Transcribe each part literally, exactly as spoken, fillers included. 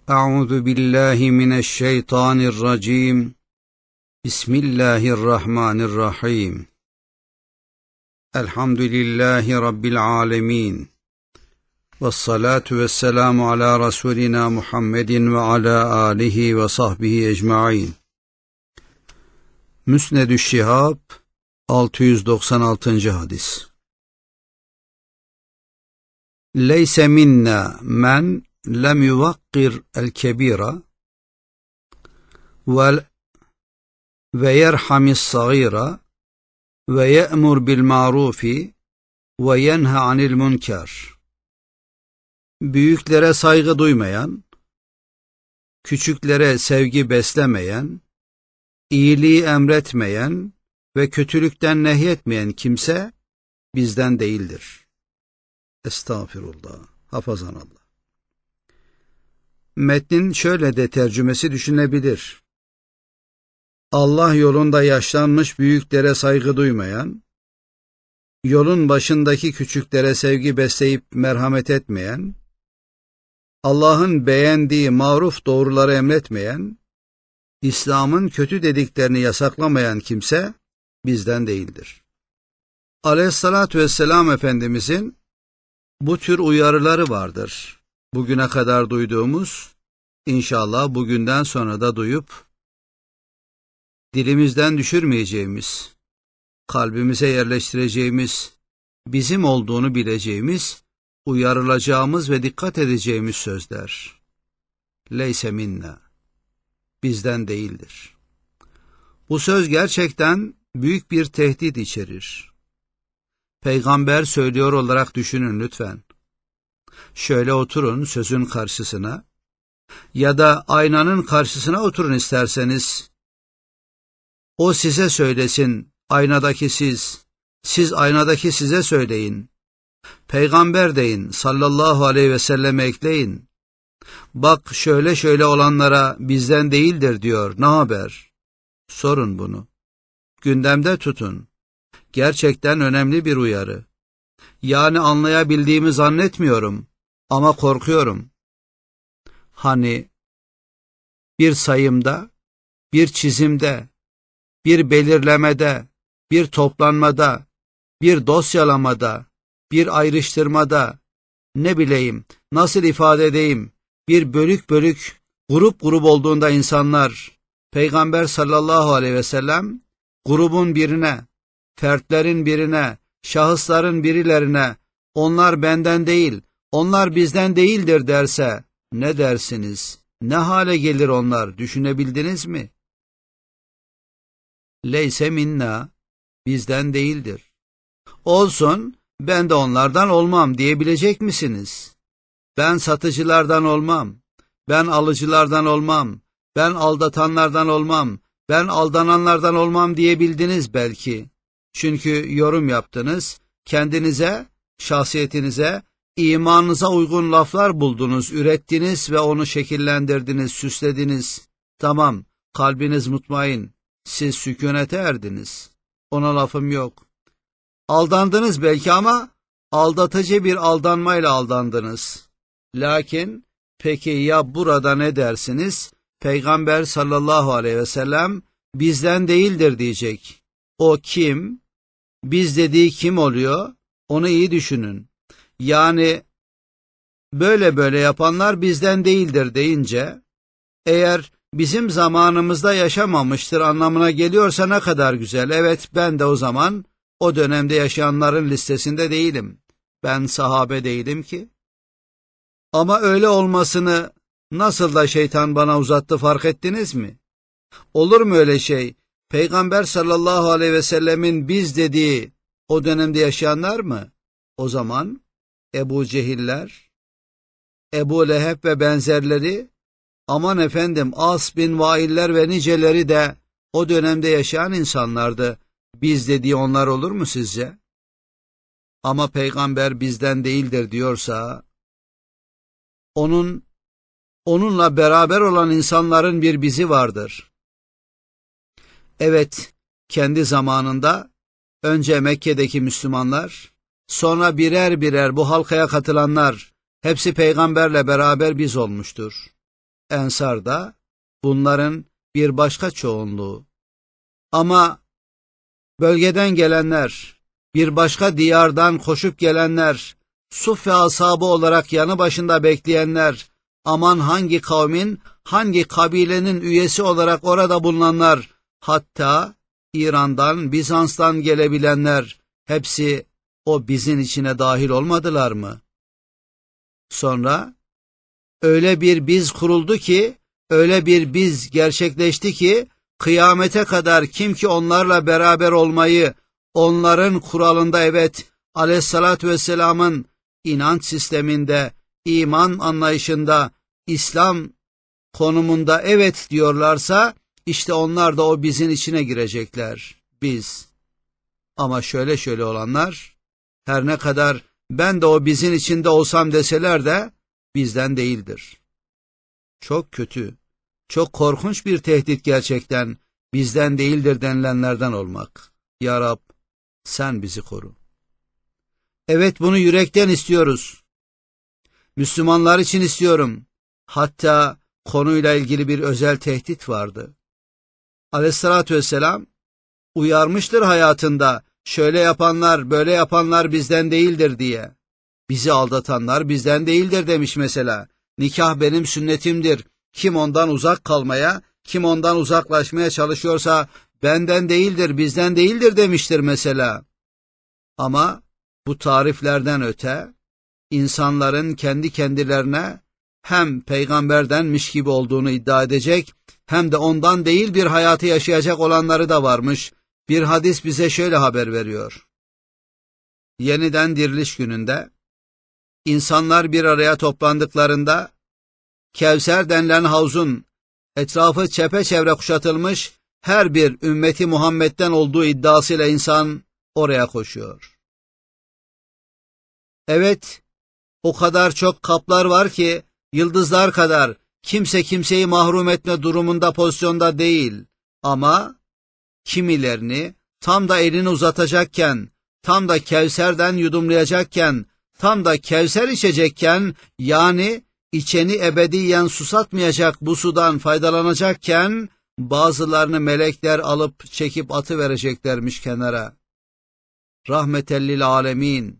أعوذ بالله من الشيطان الرجيم بسم الله الرحمن الرحيم الحمد لله رب العالمين والصلاة والسلام على رسولنا محمد وعلى آله وصحبه أجمعين. Müsned-ü Şihab altı yüz doksan altıncı hadis. Leyse minna men lem yuvakkir el-kebira ve yerhamis sagira ve ye'mur bil ma'rufi ve yenha anil münker. Büyüklere saygı duymayan, küçüklere sevgi beslemeyen, iyiliği emretmeyen ve kötülükten nehyetmeyen kimse bizden değildir. Estağfirullah, hafazanallah. Metnin şöyle de tercümesi düşünebilir. Allah yolunda yaşlanmış büyüklere saygı duymayan, yolun başındaki küçüklere sevgi besleyip merhamet etmeyen, Allah'ın beğendiği maruf doğruları emretmeyen, İslam'ın kötü dediklerini yasaklamayan kimse bizden değildir. Aleyhissalatü vesselam Efendimizin bu tür uyarıları vardır. Bugüne kadar duyduğumuz, inşallah bugünden sonra da duyup, dilimizden düşürmeyeceğimiz, kalbimize yerleştireceğimiz, bizim olduğunu bileceğimiz, uyarılacağımız ve dikkat edeceğimiz sözler. Leyse minna, bizden değildir. Bu söz gerçekten büyük bir tehdit içerir. Peygamber söylüyor olarak düşünün lütfen. Şöyle oturun sözün karşısına ya da aynanın karşısına oturun isterseniz. O size söylesin, aynadaki siz, siz aynadaki size söyleyin. Peygamber deyin, sallallahu aleyhi ve selleme ekleyin. Bak şöyle şöyle olanlara bizden değildir diyor, ne haber? Sorun bunu. Gündemde tutun. Gerçekten önemli bir uyarı. Yani anlayabildiğimi zannetmiyorum ama korkuyorum. Hani bir sayımda, bir çizimde, bir belirlemede, bir toplanmada, bir dosyalamada, bir ayrıştırmada, ne bileyim, nasıl ifade edeyim, bir bölük bölük, grup grup olduğunda insanlar, Peygamber sallallahu aleyhi ve sellem, grubun birine, fertlerin birine, şahısların birilerine, onlar benden değil, onlar bizden değildir derse, ne dersiniz? Ne hale gelir onlar, düşünebildiniz mi? Leyse minna, bizden değildir. Olsun, ben de onlardan olmam diyebilecek misiniz? Ben satıcılardan olmam, ben alıcılardan olmam, ben aldatanlardan olmam, ben aldananlardan olmam diyebildiniz belki. Çünkü yorum yaptınız, kendinize, şahsiyetinize, imanınıza uygun laflar buldunuz, ürettiniz ve onu şekillendirdiniz, süslediniz. Tamam, kalbiniz mutmain, siz sükunete erdiniz. Ona lafım yok. Aldandınız belki ama aldatıcı bir aldanmayla aldandınız. Lakin peki ya burada ne dersiniz? Peygamber sallallahu aleyhi ve sellem bizden değildir diyecek. O kim? Biz dediği kim oluyor? Onu iyi düşünün. Yani böyle böyle yapanlar bizden değildir deyince, eğer bizim zamanımızda yaşamamıştır anlamına geliyorsa ne kadar güzel. Evet, ben de o zaman o dönemde yaşayanların listesinde değilim. Ben sahabe değilim ki. Ama öyle olmasını nasıl da şeytan bana uzattı fark ettiniz mi? Olur mu öyle şey? Peygamber sallallahu aleyhi ve sellemin biz dediği o dönemde yaşayanlar mı? O zaman Ebu Cehiller, Ebu Leheb ve benzerleri, aman efendim As bin Vailler ve niceleri de o dönemde yaşayan insanlardı. Biz dediği onlar olur mu sizce? Ama peygamber bizden değildir diyorsa, onun, onunla beraber olan insanların bir bizi vardır. Evet, kendi zamanında önce Mekke'deki Müslümanlar, sonra birer birer bu halkaya katılanlar, hepsi peygamberle beraber biz olmuştur. Ensar da bunların bir başka çoğunluğu. Ama bölgeden gelenler, bir başka diyardan koşup gelenler, Suffe ashabı olarak yanı başında bekleyenler, aman hangi kavmin, hangi kabilenin üyesi olarak orada bulunanlar, hatta İran'dan, Bizans'tan gelebilenler, hepsi o bizin içine dahil olmadılar mı? Sonra öyle bir biz kuruldu ki, öyle bir biz gerçekleşti ki, kıyamete kadar kim ki onlarla beraber olmayı, onların kuralında evet, aleyhissalatü vesselamın inanç sisteminde, iman anlayışında, İslam konumunda evet diyorlarsa, işte onlar da o bizin içine girecekler. Biz. Ama şöyle şöyle olanlar, her ne kadar ben de o bizin içinde olsam deseler de, bizden değildir. Çok kötü, çok korkunç bir tehdit gerçekten, bizden değildir denilenlerden olmak. Ya Rab, sen bizi koru. Evet, bunu yürekten istiyoruz. Müslümanlar için istiyorum. Hatta konuyla ilgili bir özel tehdit vardı. Aleyhissalatü vesselam uyarmıştır hayatında, şöyle yapanlar, böyle yapanlar bizden değildir diye. Bizi aldatanlar bizden değildir demiş mesela. Nikah benim sünnetimdir. Kim ondan uzak kalmaya, kim ondan uzaklaşmaya çalışıyorsa benden değildir, bizden değildir demiştir mesela. Ama bu tariflerden öte, insanların kendi kendilerine hem peygamberdenmiş gibi olduğunu iddia edecek, hem de ondan değil bir hayatı yaşayacak olanları da varmış. Bir hadis bize şöyle haber veriyor. Yeniden diriliş gününde, İnsanlar bir araya toplandıklarında, Kevser denilen havzun etrafı çepeçevre kuşatılmış, her bir ümmeti Muhammed'den olduğu iddiasıyla insan oraya koşuyor. Evet, o kadar çok kaplar var ki, yıldızlar kadar, kimse kimseyi mahrum etme durumunda, pozisyonda değil. Ama kimilerini tam da elini uzatacakken, tam da Kevser'den yudumlayacakken, tam da Kevser içecekken, yani içeni ebediyen susatmayacak bu sudan faydalanacakken, bazılarını melekler alıp çekip atıvereceklermiş kenara. Rahmetellil alemin.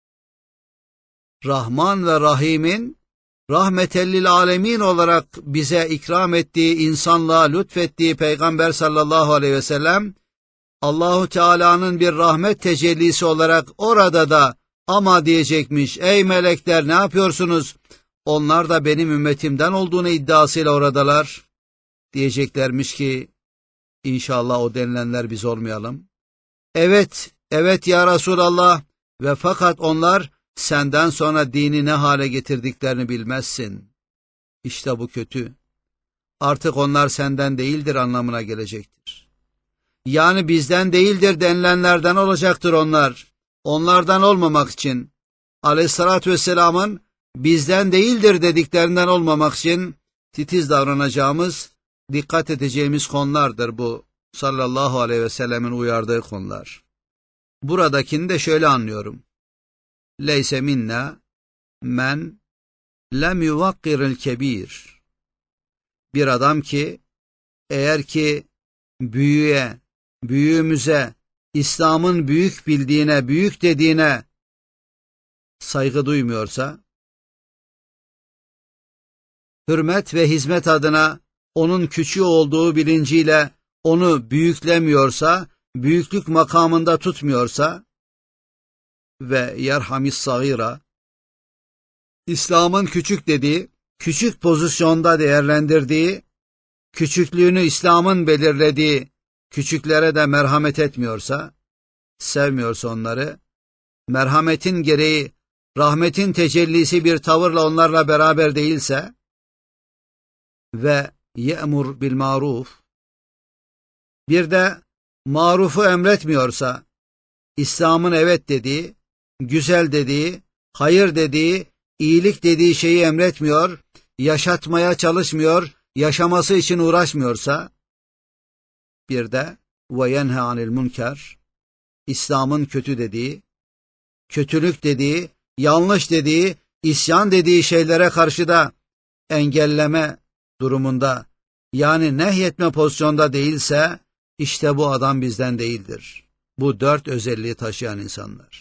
Rahman ve Rahim'in rahmetellil alemin olarak bize ikram ettiği, insanlığa lütfettiği Peygamber sallallahu aleyhi ve sellem, Allahu Teala'nın bir rahmet tecellisi olarak orada da ama diyecekmiş, ey melekler ne yapıyorsunuz? Onlar da benim ümmetimden olduğunu iddiasıyla oradalar. Diyeceklermiş ki, inşallah o denilenler biz olmayalım. Evet, evet ya Resulallah, ve fakat onlar senden sonra dini ne hale getirdiklerini bilmezsin. İşte bu kötü. Artık onlar senden değildir anlamına gelecektir. Yani bizden değildir denilenlerden olacaktır onlar. Onlardan olmamak için, aleyhissalatü vesselamın bizden değildir dediklerinden olmamak için titiz davranacağımız, dikkat edeceğimiz konulardır bu sallallahu aleyhi ve sellemin uyardığı konular. Buradakini de şöyle anlıyorum. Leyse minna men lem yuvakkiril kebir. Bir adam ki eğer ki büyüğe, büyüğümüze, İslam'ın büyük bildiğine, büyük dediğine saygı duymuyorsa, hürmet ve hizmet adına onun küçüğü olduğu bilinciyle onu büyüklemiyorsa, büyüklük makamında tutmuyorsa ve yerhamis sagira, İslam'ın küçük dediği, küçük pozisyonda değerlendirdiği, küçüklüğünü İslam'ın belirlediği küçüklere de merhamet etmiyorsa, sevmiyorsa onları, merhametin gereği, rahmetin tecellisi bir tavırla onlarla beraber değilse ve ye'mur bil maruf, bir de marufu emretmiyorsa, İslam'ın evet dediği, güzel dediği, hayır dediği, iyilik dediği şeyi emretmiyor, yaşatmaya çalışmıyor, yaşaması için uğraşmıyorsa, bir de ve yenhe anil münker, İslam'ın kötü dediği, kötülük dediği, yanlış dediği, isyan dediği şeylere karşı da engelleme durumunda, yani nehyetme pozisyonda değilse, işte bu adam bizden değildir. Bu dört özelliği taşıyan insanlar.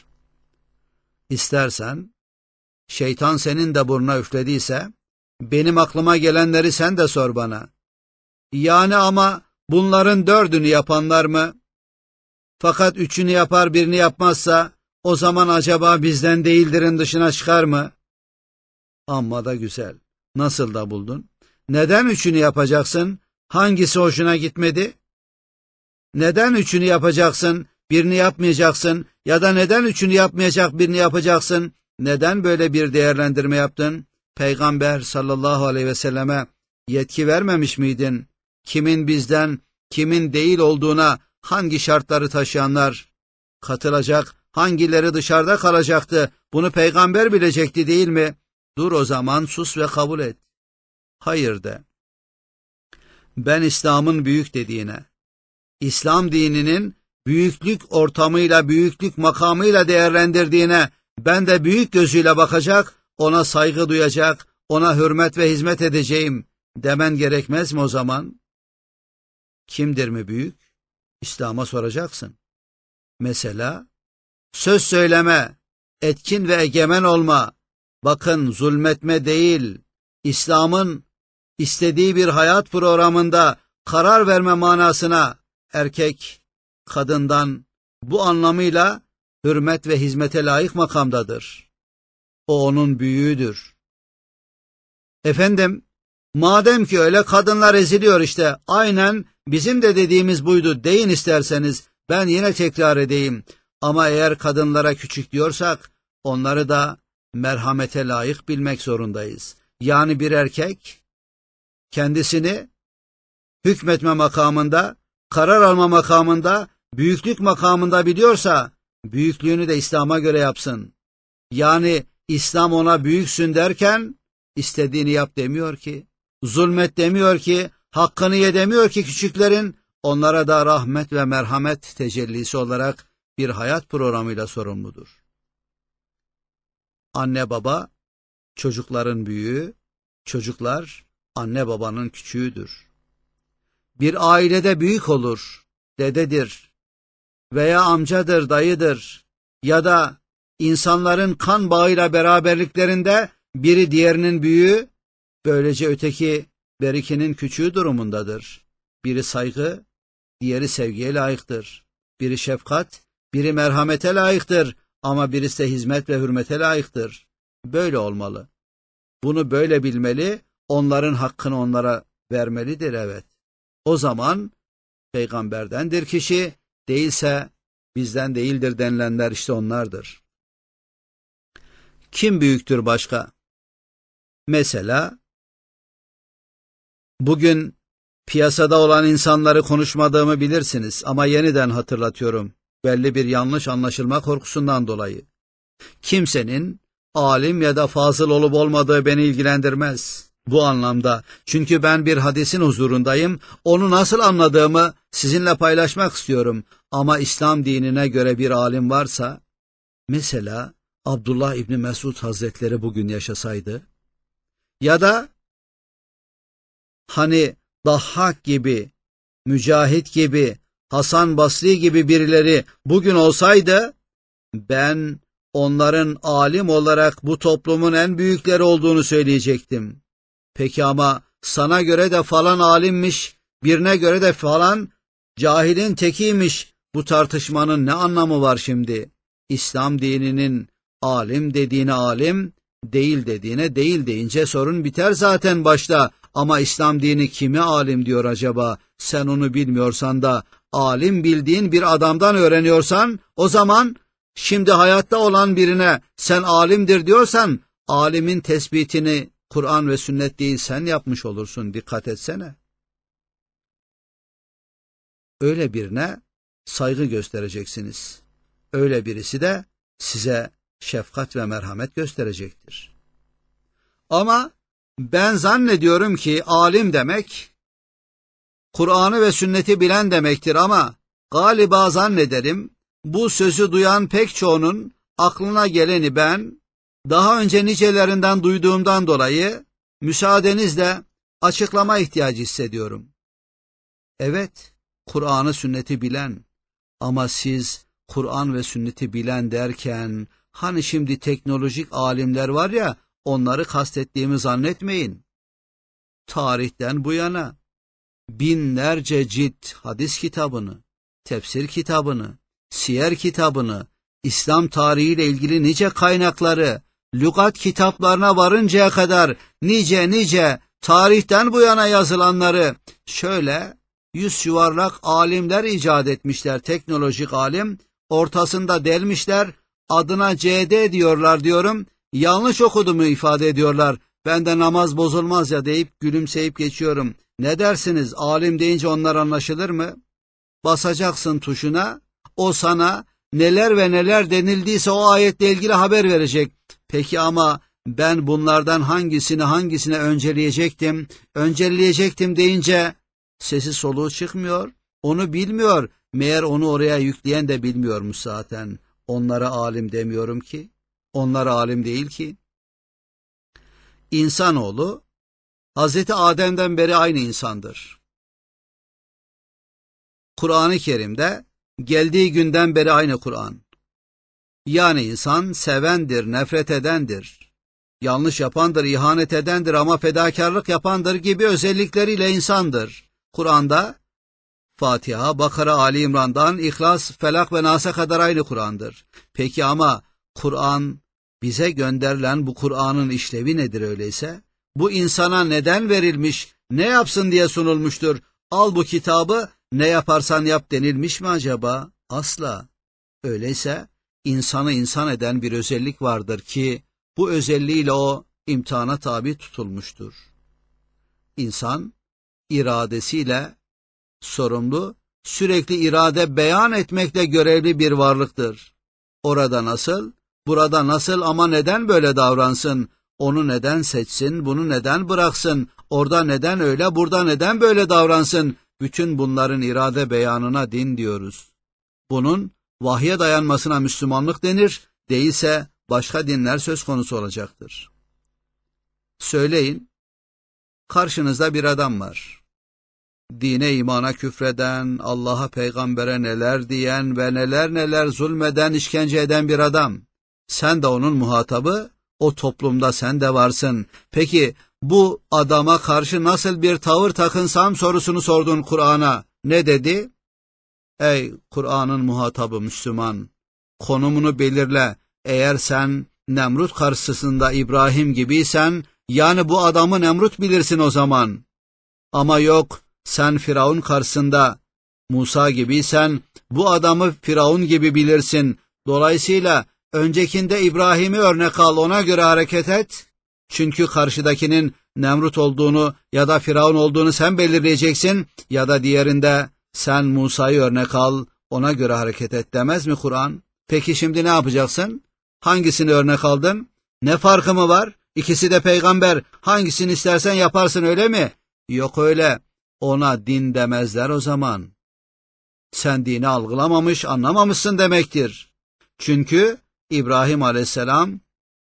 İstersen, şeytan senin de burnuna üflediyse, benim aklıma gelenleri sen de sor bana. Yani ama bunların dördünü yapanlar mı? Fakat üçünü yapar birini yapmazsa, o zaman acaba bizden değildirin dışına çıkar mı? Amma da güzel. Nasıl da buldun? Neden üçünü yapacaksın? Hangisi hoşuna gitmedi? Neden üçünü yapacaksın, birini yapmayacaksın? Ya da neden üçünü yapmayacak, birini yapacaksın? Neden böyle bir değerlendirme yaptın? Peygamber sallallahu aleyhi ve selleme yetki vermemiş miydin? Kimin bizden, kimin değil olduğuna hangi şartları taşıyanlar katılacak, hangileri dışarıda kalacaktı? Bunu peygamber bilecekti değil mi? Dur o zaman, sus ve kabul et. Hayır de. Ben İslam'ın büyük dediğine, İslam dininin büyüklük ortamıyla, büyüklük makamıyla değerlendirdiğine, ben de büyük gözüyle bakacak, ona saygı duyacak, ona hürmet ve hizmet edeceğim demen gerekmez mi o zaman? Kimdir mi büyük? İslam'a soracaksın. Mesela, söz söyleme, etkin ve egemen olma, bakın zulmetme değil, İslam'ın istediği bir hayat programında karar verme manasına erkek, kadından bu anlamıyla hürmet ve hizmete layık makamdadır. O onun büyüğüdür. Efendim, madem ki öyle kadınlar eziliyor işte, aynen bizim de dediğimiz buydu deyin isterseniz, ben yine tekrar edeyim. Ama eğer kadınlara küçük diyorsak, onları da merhamete layık bilmek zorundayız. Yani bir erkek, kendisini hükmetme makamında, karar alma makamında, büyüklük makamında biliyorsa, büyüklüğünü de İslam'a göre yapsın. Yani İslam ona büyüksün derken, istediğini yap demiyor ki, zulmet demiyor ki, hakkını ye demiyor ki küçüklerin, onlara da rahmet ve merhamet tecellisi olarak bir hayat programıyla sorumludur. Anne baba, çocukların büyüğü, çocuklar, anne babanın küçüğüdür. Bir ailede büyük olur, dededir veya amcadır, dayıdır ya da insanların kan bağıyla beraberliklerinde biri diğerinin büyüğü, böylece öteki berikinin küçüğü durumundadır. Biri saygı, diğeri sevgiye layıktır. Biri şefkat, biri merhamete layıktır ama birisi de hizmet ve hürmete layıktır. Böyle olmalı. Bunu böyle bilmeli, onların hakkını onlara vermelidir, evet. O zaman peygamberdendir kişi, değilse bizden değildir denilenler işte onlardır. Kim büyüktür başka? Mesela bugün piyasada olan insanları konuşmadığımı bilirsiniz ama yeniden hatırlatıyorum. Belli bir yanlış anlaşılma korkusundan dolayı. Kimsenin alim ya da fazıl olup olmadığı beni ilgilendirmez. Bu anlamda, çünkü ben bir hadisin huzurundayım, onu nasıl anladığımı sizinle paylaşmak istiyorum. Ama İslam dinine göre bir alim varsa, mesela Abdullah İbni Mesud Hazretleri bugün yaşasaydı, ya da hani Dahhak gibi, Mücahit gibi, Hasan Basri gibi birileri bugün olsaydı, ben onların alim olarak bu toplumun en büyükleri olduğunu söyleyecektim. Peki ama sana göre de falan alimmiş, birine göre de falan cahilin tekiymiş. Bu tartışmanın ne anlamı var şimdi? İslam dininin alim dediğine alim, değil dediğine değil deyince sorun biter zaten başta. Ama İslam dini kimi alim diyor acaba? Sen onu bilmiyorsan da alim bildiğin bir adamdan öğreniyorsan, o zaman şimdi hayatta olan birine sen alimdir diyorsan, alimin tespitini Kur'an ve sünnet değil sen yapmış olursun, dikkat etsene. Öyle birine saygı göstereceksiniz. Öyle birisi de size şefkat ve merhamet gösterecektir. Ama ben zannediyorum ki alim demek, Kur'an'ı ve sünneti bilen demektir ama galiba zannederim, bu sözü duyan pek çoğunun aklına geleni ben, daha önce nicelerinden duyduğumdan dolayı, müsaadenizle Açıklama ihtiyacı hissediyorum. Evet, Kur'an'ı, sünneti bilen ama siz Kur'an ve sünneti bilen derken hani şimdi teknolojik alimler var ya, onları kastettiğimi zannetmeyin. Tarihten bu yana binlerce cilt hadis kitabını, tefsir kitabını, siyer kitabını, İslam tarihiyle ilgili nice kaynakları, lügat kitaplarına varıncaya kadar nice nice tarihten bu yana yazılanları şöyle yüz yuvarlak alimler icat etmişler, teknolojik alim, ortasında delmişler, adına C D diyorlar diyorum, yanlış okuduğumu ifade ediyorlar. Ben de namaz bozulmaz ya deyip gülümseyip geçiyorum. Ne dersiniz, alim deyince onlar anlaşılır mı? Basacaksın tuşuna, o sana neler ve neler denildiyse o ayetle ilgili haber verecek. Peki ama ben bunlardan hangisini hangisine önceleyecektim, önceleyecektim deyince sesi soluğu çıkmıyor, onu bilmiyor. Meğer onu oraya yükleyen de bilmiyormuş zaten. Onlara alim demiyorum ki, onlar alim değil ki. İnsanoğlu, Hazreti Adem'den beri aynı insandır. Kur'an-ı Kerim'de geldiği günden beri aynı Kur'an. Yani insan sevendir, nefret edendir, yanlış yapandır, ihanet edendir ama fedakarlık yapandır gibi özellikleriyle insandır. Kur'an'da Fatiha, Bakara, Ali İmran'dan İhlas, Felak ve Nas'a kadar aynı Kur'an'dır. Peki ama Kur'an, bize gönderilen bu Kur'an'ın işlevi nedir öyleyse? Bu insana neden verilmiş, ne yapsın diye sunulmuştur? Al bu kitabı, ne yaparsan yap denilmiş mi acaba? Asla. Öyleyse insanı insan eden bir özellik vardır ki bu özelliğiyle o imtihana tabi tutulmuştur. İnsan iradesiyle sorumlu, sürekli irade beyan etmekle görevli bir varlıktır. Orada nasıl, burada nasıl ama neden böyle davransın, onu neden seçsin, bunu neden bıraksın, orada neden öyle, burada neden böyle davransın, bütün bunların irade beyanına din diyoruz. Bunun vahye dayanmasına Müslümanlık denir, değilse başka dinler söz konusu olacaktır. Söyleyin, karşınızda bir adam var. Dine, imana küfreden, Allah'a, peygambere neler diyen ve neler neler zulmeden, işkence eden bir adam. Sen de onun muhatabı, o toplumda sen de varsın. Peki bu adama karşı nasıl bir tavır takınsam sorusunu sordun Kur'an'a. Ne dedi? Ey Kur'an'ın muhatabı Müslüman, konumunu belirle. Eğer sen Nemrut karşısında İbrahim gibiysen, yani bu adamı Nemrut bilirsin o zaman. Ama yok, sen Firavun karşısında Musa gibiysen, bu adamı Firavun gibi bilirsin. Dolayısıyla öncekinde İbrahim'i örnek al, ona göre hareket et. Çünkü karşıdakinin Nemrut olduğunu ya da Firavun olduğunu sen belirleyeceksin, ya da diğerinde sen Musa'yı örnek al, ona göre hareket et demez mi Kur'an? Peki şimdi ne yapacaksın? Hangisini örnek aldın? Ne farkı mı var? İkisi de peygamber, hangisini istersen yaparsın, öyle mi? Yok öyle, ona din demezler o zaman. Sen dini algılamamış, anlamamışsın demektir. Çünkü İbrahim Aleyhisselam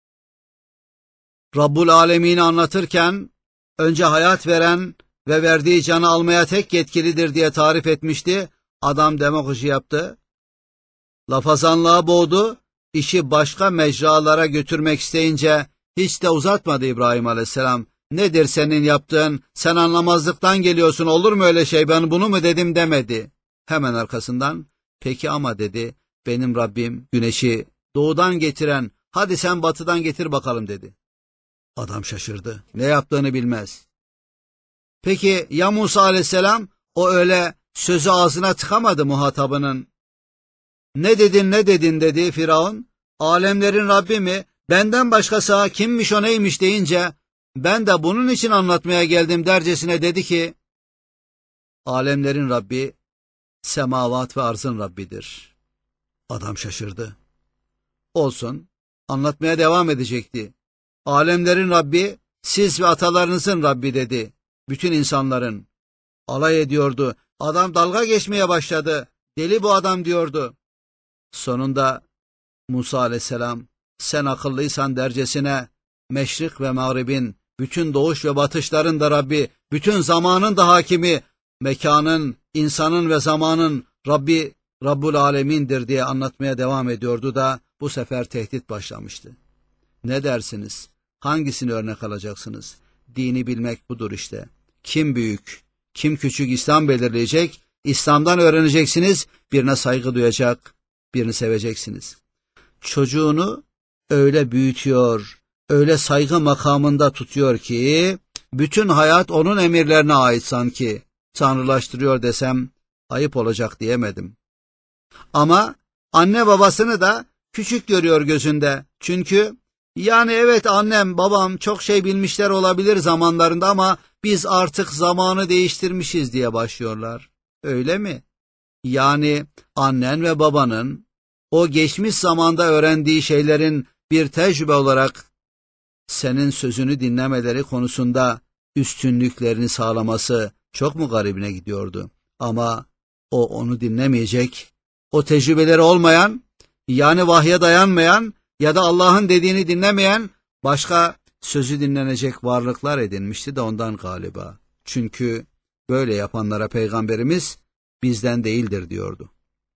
Rabbul Alemin'i anlatırken önce hayat veren ve verdiği canı almaya tek yetkilidir diye tarif etmişti. Adam demagoji yaptı, lafazanlığa boğdu, işi başka mecralara götürmek isteyince hiç de uzatmadı İbrahim Aleyhisselam. Nedir senin yaptığın, sen anlamazlıktan geliyorsun, olur mu öyle şey, ben bunu mu dedim demedi. Hemen arkasından peki ama dedi, benim Rabbim güneşi doğudan getiren, hadi sen batıdan getir bakalım dedi. Adam şaşırdı, ne yaptığını bilmez. Peki ya Musa Aleyhisselam, o öyle sözü ağzına tıkamadı muhatabının. Ne dedin ne dedin dedi Firavun, alemlerin Rabbi mi, benden başkası kimmiş o neymiş deyince, ben de bunun için anlatmaya geldim dercesine dedi ki, alemlerin Rabbi, semavat ve arzın Rabbidir. Adam şaşırdı. Olsun, anlatmaya devam edecekti. Alemlerin Rabbi, siz ve atalarınızın Rabbi dedi. Bütün insanların. Alay ediyordu. Adam dalga geçmeye başladı. Deli bu adam diyordu. Sonunda Musa Aleyhisselam, sen akıllıysan dercesine, meşrik ve mağribin, bütün doğuş ve batışların da Rabbi, bütün zamanın da hakimi, mekanın, insanın ve zamanın Rabbi, Rabbul Alemin'dir diye anlatmaya devam ediyordu da bu sefer tehdit başlamıştı. Ne dersiniz? Hangisini örnek alacaksınız? Dini bilmek budur işte. Kim büyük, kim küçük İslam belirleyecek, İslam'dan öğreneceksiniz, birine saygı duyacak, birini seveceksiniz. Çocuğunu öyle büyütüyor, öyle saygı makamında tutuyor ki, bütün hayat onun emirlerine ait sanki. Tanrılaştırıyor desem ayıp olacak diyemedim. Ama anne babasını da küçük görüyor gözünde. Çünkü yani evet annem babam çok şey bilmişler olabilir zamanlarında ama biz artık zamanı değiştirmişiz diye başlıyorlar. Öyle mi? Yani annen ve babanın o geçmiş zamanda öğrendiği şeylerin bir tecrübe olarak senin sözünü dinlemeleri konusunda üstünlüklerini sağlaması çok mu garibine gidiyordu? Ama o onu dinlemeyecek, o tecrübeleri olmayan, yani vahye dayanmayan ya da Allah'ın dediğini dinlemeyen başka sözü dinlenecek varlıklar edinmişti de ondan galiba. Çünkü böyle yapanlara Peygamberimiz bizden değildir diyordu.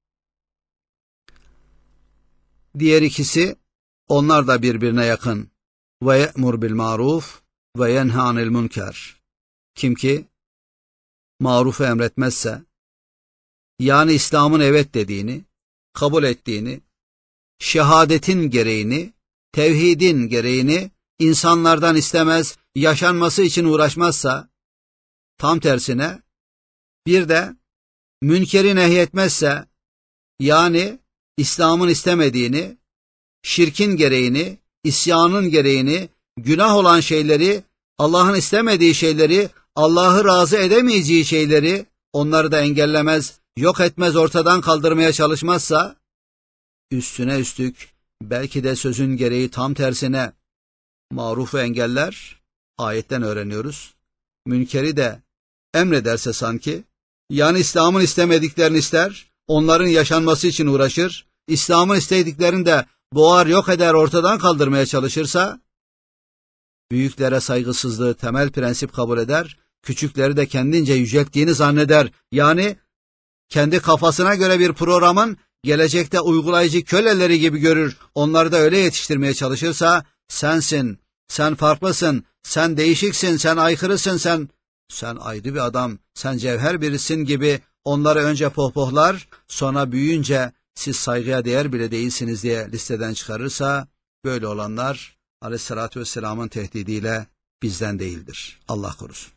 Diğer ikisi, onlar da birbirine yakın. Ve ye'mur bil maruf ve yenha anil münker. Kim ki marufu emretmezse, yani İslam'ın evet dediğini, kabul ettiğini, şehadetin gereğini, tevhidin gereğini insanlardan istemez, yaşanması için uğraşmazsa, tam tersine bir de münkeri nehyetmezse, yani İslam'ın istemediğini, şirkin gereğini, isyanın gereğini, günah olan şeyleri, Allah'ın istemediği şeyleri, Allah'ı razı edemeyeceği şeyleri, onları da engellemez, yok etmez, ortadan kaldırmaya çalışmazsa, üstüne üstlük, belki de sözün gereği tam tersine, marufu engeller, ayetten öğreniyoruz, münkeri de emrederse sanki, yani İslam'ın istemediklerini ister, onların yaşanması için uğraşır, İslam'ın istediklerini de boğar, yok eder, ortadan kaldırmaya çalışırsa, büyüklere saygısızlığı temel prensip kabul eder, küçükleri de kendince yücelttiğini zanneder. Yani kendi kafasına göre bir programın gelecekte uygulayıcı köleleri gibi görür. Onları da öyle yetiştirmeye çalışırsa, sensin, sen farklısın, sen değişiksin, sen aykırısın, sen sen ayrı bir adam, sen cevher birisin gibi onları önce pohpohlar, sonra büyüyünce siz saygıya değer bile değilsiniz diye listeden çıkarırsa, böyle olanlar Aleyhisselatü Vesselam'ın tehdidiyle bizden değildir. Allah korusun.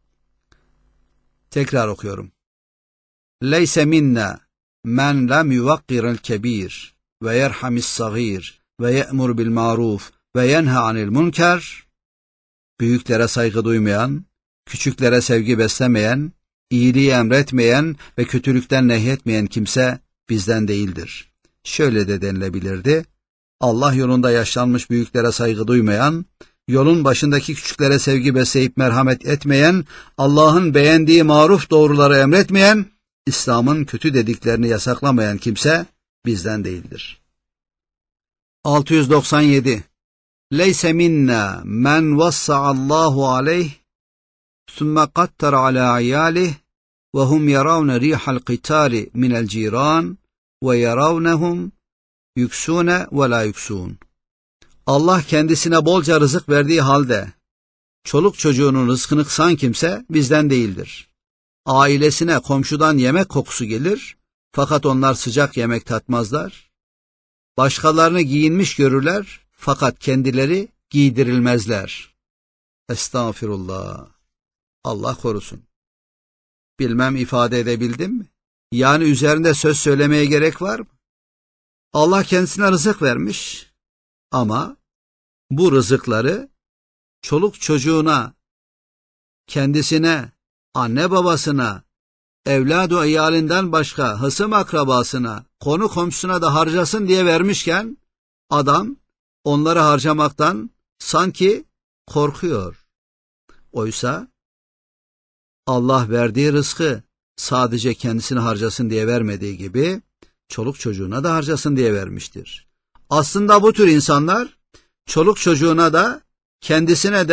Tekrar okuyorum. Leyse minna men lem yuvakkirel kebir ve yerhamis sagir ve ye'mur bil maruf ve yenha anil münker. Büyüklere saygı duymayan, küçüklere sevgi beslemeyen, iyiliği emretmeyen ve kötülükten nehyetmeyen kimse bizden değildir. Şöyle de denilebilirdi: Allah yolunda yaşlanmış büyüklere saygı duymayan, yolun başındaki küçüklere sevgi besleyip merhamet etmeyen, Allah'ın beğendiği maruf doğruları emretmeyen, İslam'ın kötü dediklerini yasaklamayan kimse bizden değildir. altı yüz doksan yedi. Leyse minna men vassa'allahu aleyh sümme kattar ala ayalih ve hum yaravne rihal qitali minel ciran ve yaravnehum yüksune ve la yüksun. Allah kendisine bolca rızık verdiği halde çoluk çocuğunun rızkını kısan kimse bizden değildir. Ailesine komşudan yemek kokusu gelir, fakat onlar sıcak yemek tatmazlar. Başkalarını giyinmiş görürler, fakat kendileri giydirilmezler. Estağfirullah. Allah korusun. Bilmem ifade edebildim mi? Yani üzerinde söz söylemeye gerek var mı? Allah kendisine rızık vermiş ama bu rızıkları çoluk çocuğuna, kendisine, anne babasına, evladı iyalinden başka hısım akrabasına, konu komşusuna da harcasın diye vermişken adam onları harcamaktan sanki korkuyor. Oysa Allah verdiği rızkı sadece kendisine harcasın diye vermediği gibi çoluk çocuğuna da harcasın diye vermiştir. Aslında bu tür insanlar çoluk çocuğuna da kendisine de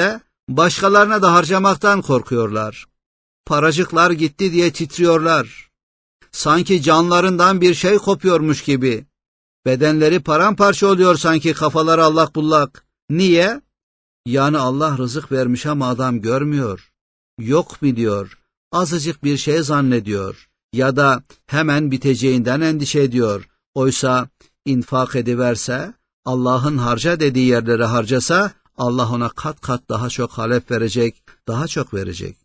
Başkalarına da harcamaktan korkuyorlar. Paracıklar gitti diye titriyorlar. Sanki canlarından bir şey kopuyormuş gibi. Bedenleri paramparça oluyor sanki, kafaları allak bullak. Niye? Yani Allah rızık vermiş ama adam görmüyor. Yok mu diyor. Azıcık bir şey zannediyor. Ya da hemen biteceğinden endişe ediyor. Oysa infak ediverse, Allah'ın harca dediği yerlere harcasa, Allah ona kat kat daha çok halef verecek, daha çok verecek.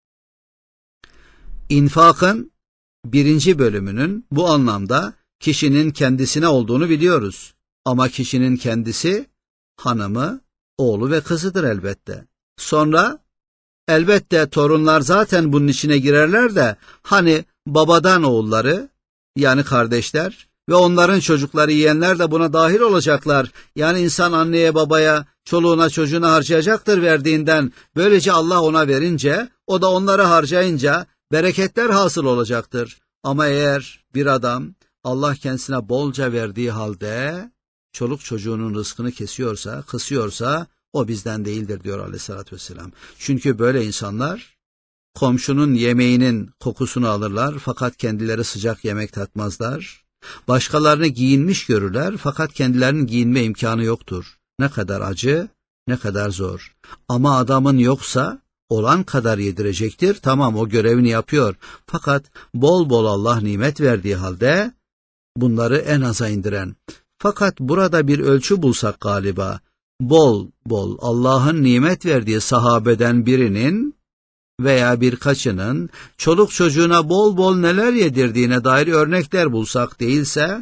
İnfakın birinci bölümünün bu anlamda kişinin kendisine olduğunu biliyoruz. Ama kişinin kendisi hanımı, oğlu ve kızıdır elbette. Sonra elbette torunlar zaten bunun içine girerler de, hani babadan oğulları, yani kardeşler ve onların çocukları, yeğenler de buna dahil olacaklar. Yani insan anneye babaya, çoluğuna çocuğuna harcayacaktır verdiğinden. Böylece Allah ona verince, o da onları harcayınca bereketler hasıl olacaktır. Ama eğer bir adam Allah kendisine bolca verdiği halde çoluk çocuğunun rızkını kesiyorsa, kısıyorsa, o bizden değildir diyor Aleyhisselatü Vesselam. Çünkü böyle insanlar komşunun yemeğinin kokusunu alırlar fakat kendileri sıcak yemek tatmazlar. Başkalarını giyinmiş görürler fakat kendilerinin giyinme imkanı yoktur. Ne kadar acı, ne kadar zor. Ama adamın yoksa olan kadar yedirecektir. Tamam, o görevini yapıyor. Fakat bol bol Allah nimet verdiği halde bunları en aza indiren. Fakat burada bir ölçü bulsak galiba, bol bol Allah'ın nimet verdiği sahabeden birinin veya birkaçının çoluk çocuğuna bol bol neler yedirdiğine dair örnekler bulsak değilse,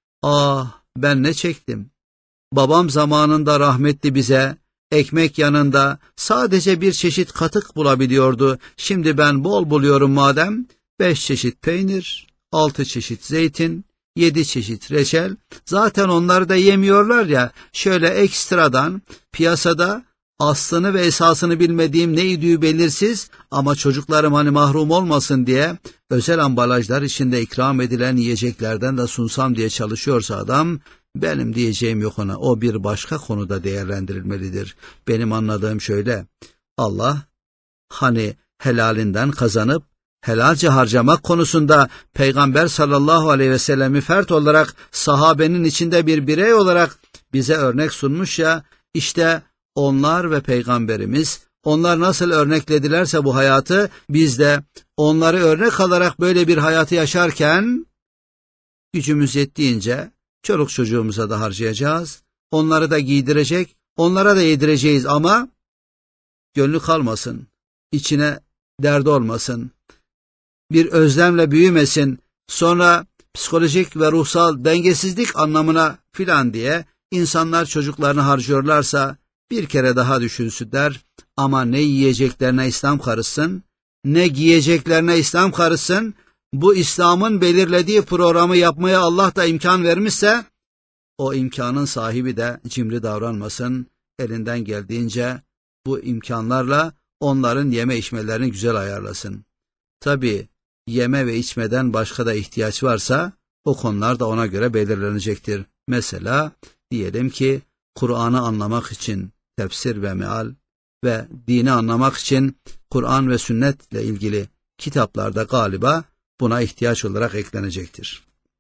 ah ben ne çektim. Babam zamanında rahmetli bize ekmek yanında sadece bir çeşit katık bulabiliyordu. Şimdi ben bol buluyorum madem, beş çeşit peynir, altı çeşit zeytin, yedi çeşit reçel. Zaten onları da yemiyorlar ya, şöyle ekstradan piyasada aslını ve esasını bilmediğim neydi belirsiz ama çocuklarım hani mahrum olmasın diye özel ambalajlar içinde ikram edilen yiyeceklerden de sunsam diye çalışıyorsa adam, benim diyeceğim yok ona. O bir başka konuda değerlendirilmelidir. Benim anladığım şöyle: Allah hani helalinden kazanıp helalce harcamak konusunda Peygamber sallallahu aleyhi ve sellemi fert olarak, sahabenin içinde bir birey olarak bize örnek sunmuş ya, işte onlar ve Peygamberimiz, onlar nasıl örnekledilerse bu hayatı, biz de onları örnek alarak böyle bir hayatı yaşarken gücümüz yettiğince çoluk çocuğumuza da harcayacağız, onları da giydirecek, onlara da yedireceğiz ama gönlü kalmasın, içine dert olmasın, bir özlemle büyümesin, sonra psikolojik ve ruhsal dengesizlik anlamına filan diye insanlar çocuklarını harcıyorlarsa bir kere daha düşünsünler. Ama ne yiyeceklerine İslam karışsın, ne giyeceklerine İslam karışsın. Bu İslam'ın belirlediği programı yapmaya Allah da imkan vermişse, o imkanın sahibi de cimri davranmasın, elinden geldiğince bu imkanlarla onların yeme içmelerini güzel ayarlasın. Tabii yeme ve içmeden başka da ihtiyaç varsa o konular da ona göre belirlenecektir. Mesela diyelim ki Kur'an'ı anlamak için tefsir ve meal ve dini anlamak için Kur'an ve sünnetle ilgili kitaplarda galiba buna ihtiyaç olarak eklenecektir.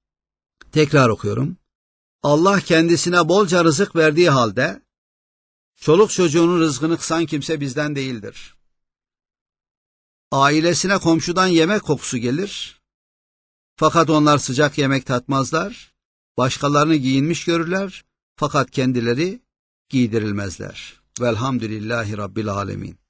Tekrar okuyorum. Allah kendisine bolca rızık verdiği halde çoluk çocuğunun rızkını kısan kimse bizden değildir. Ailesine komşudan yemek kokusu gelir. Fakat onlar sıcak yemek tatmazlar. Başkalarını giyinmiş görürler. Fakat kendileri giydirilmezler. Velhamdülillahi Rabbil alemin.